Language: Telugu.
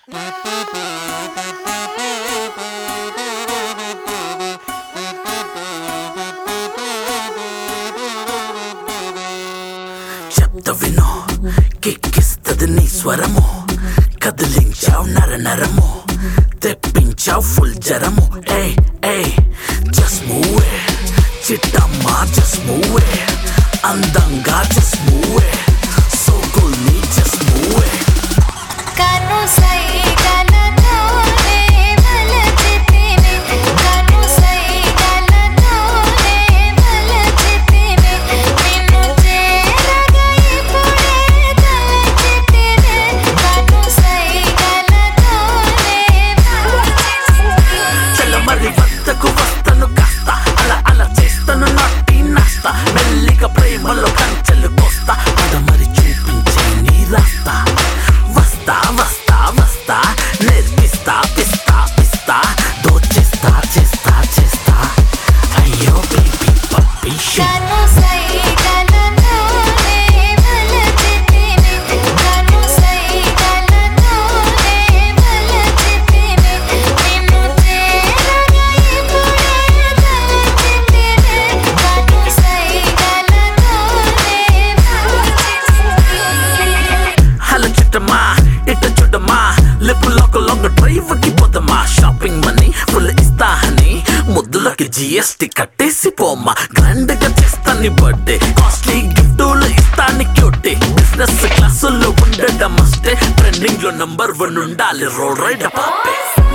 చెప్త వినో కిక్కిస్తది నీ స్వరము కదిలించావు నర నరము తెప్పించావు ఫుల్ జరము ఏ ఏ జస్ట్ మూవ్ చిట్టమ్మా జస్ట్ మూవ్ అందంగా జస్ట్ మూవ్ సోకుల్ని జస్ట్ మూవ్ కను సైగలతోనే మలచితిని కను సైగలతోనే మలచితిని నిన్ను చేరగా ఇప్పుడే తలచితిని కను సైగలతోనే మలచితిని చల్లమరి వద్దకు వస్తను కాస్త అలా అలా చేస్తను నాటి నాస్తా మెల్లిగా ప్రేమలో కంచెలు కోస్తా అదమరి చూపించే నీ రాస్తా వస్తా వస్తా వస్తా నేర్పిస్తా పిస్తా పిస్తా దోచేస్తా చేస్తా చేస్తా అయ్యో బేబీ పప్పీ కను సైగలతోనే మలచితిని కను సైగలతోనే మలచితిని నిన్ను చేరగా ఇప్పుడే తలచితిని కను సైగలతోనే మలచితిని హలో చుట్టమా ఇట చూడమా లిప్ లోక డ్రైవ్ కి పోదమా షాపింగ్ మనీ ఫుల్ ఇస్తా అని ముద్దులకి జిఎస్టి కట్టేసి పోమ్మా గ్రాండ్ గా చేస్తా నీ బర్త్డే కాస్ట్లీ గిఫ్టులు ఇస్తా నీ క్యూటీ బిజినెస్ క్లాసుల్లో ఉండడం మస్టే ట్రెండింగ్ లో నంబర్ 1 ఉండాలి రోడ్ రైడ్ పాపే